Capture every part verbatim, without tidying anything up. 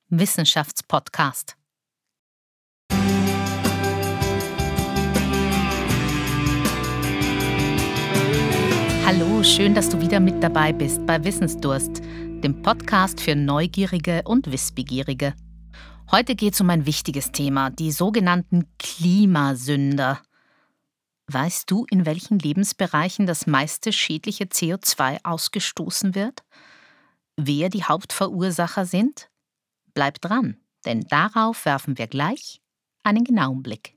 Wissenschaftspodcast. Hallo, schön, dass du wieder mit dabei bist bei Wissensdurst, dem Podcast für Neugierige und Wissbegierige. Heute geht es um ein wichtiges Thema, die sogenannten Klimasünder. Weißt du, in welchen Lebensbereichen das meiste schädliche C O zwei ausgestoßen wird? Wer die Hauptverursacher sind? Bleib dran, denn darauf werfen wir gleich einen genauen Blick.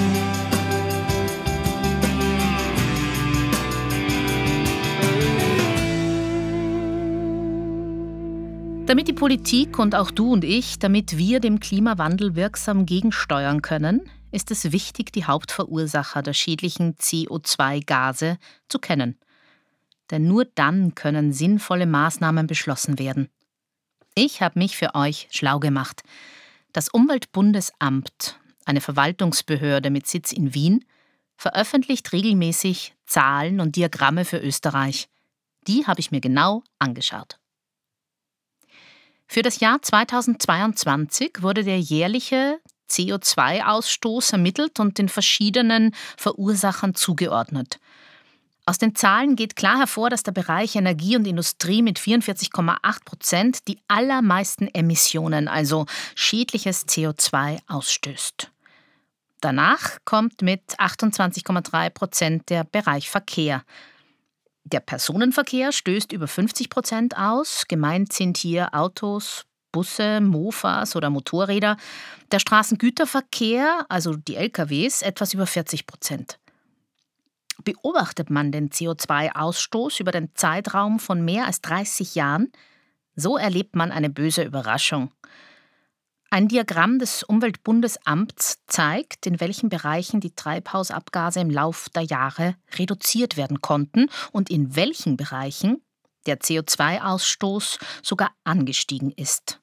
Damit die Politik und auch du und ich, damit wir dem Klimawandel wirksam gegensteuern können, ist es wichtig, die Hauptverursacher der schädlichen C O zwei Gase zu kennen. Denn nur dann können sinnvolle Maßnahmen beschlossen werden. Ich habe mich für euch schlau gemacht. Das Umweltbundesamt, eine Verwaltungsbehörde mit Sitz in Wien, veröffentlicht regelmäßig Zahlen und Diagramme für Österreich. Die habe ich mir genau angeschaut. Für das Jahr zweitausendzweiundzwanzig wurde der jährliche C O zwei Ausstoß ermittelt und den verschiedenen Verursachern zugeordnet. Aus den Zahlen geht klar hervor, dass der Bereich Energie und Industrie mit vierundvierzig Komma acht Prozent die allermeisten Emissionen, also schädliches C O zwei, ausstößt. Danach kommt mit achtundzwanzig Komma drei Prozent der Bereich Verkehr. Der Personenverkehr stößt über fünfzig Prozent aus. Gemeint sind hier Autos, Busse, Mofas oder Motorräder. Der Straßengüterverkehr, also die L K Ws, etwas über vierzig Prozent. Beobachtet man den C O zwei Ausstoß über den Zeitraum von mehr als dreißig Jahren, so erlebt man eine böse Überraschung. Ein Diagramm des Umweltbundesamts zeigt, in welchen Bereichen die Treibhausabgase im Lauf der Jahre reduziert werden konnten und in welchen Bereichen der C O zwei Ausstoß sogar angestiegen ist.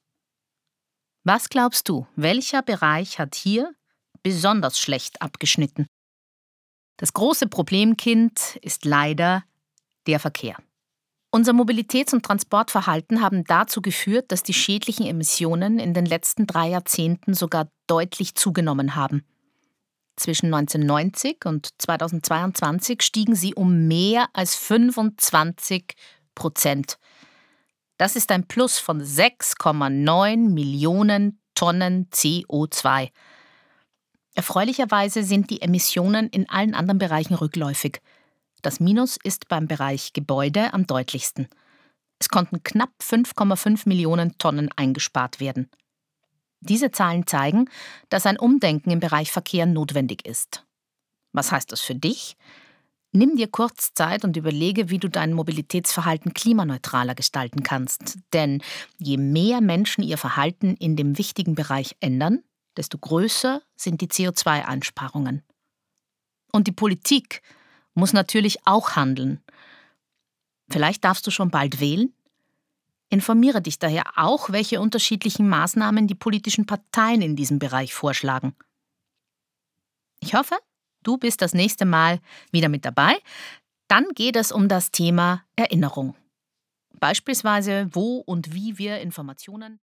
Was glaubst du, welcher Bereich hat hier besonders schlecht abgeschnitten? Das große Problemkind ist leider der Verkehr. Unser Mobilitäts- und Transportverhalten haben dazu geführt, dass die schädlichen Emissionen in den letzten drei Jahrzehnten sogar deutlich zugenommen haben. Zwischen neunzehnhundertneunzig und zweitausendzweiundzwanzig stiegen sie um mehr als fünfundzwanzig Prozent. Das ist ein Plus von sechs Komma neun Millionen Tonnen C O zwei. Erfreulicherweise sind die Emissionen in allen anderen Bereichen rückläufig. Das Minus ist beim Bereich Gebäude am deutlichsten. Es konnten knapp fünf Komma fünf Millionen Tonnen eingespart werden. Diese Zahlen zeigen, dass ein Umdenken im Bereich Verkehr notwendig ist. Was heißt das für dich? Nimm dir kurz Zeit und überlege, wie du dein Mobilitätsverhalten klimaneutraler gestalten kannst. Denn je mehr Menschen ihr Verhalten in dem wichtigen Bereich ändern, desto größer sind die C O zwei Einsparungen. Und die Politik muss natürlich auch handeln. Vielleicht darfst du schon bald wählen? Informiere dich daher auch, welche unterschiedlichen Maßnahmen die politischen Parteien in diesem Bereich vorschlagen. Ich hoffe, du bist das nächste Mal wieder mit dabei. Dann geht es um das Thema Erinnerung. Beispielsweise, wo und wie wir Informationen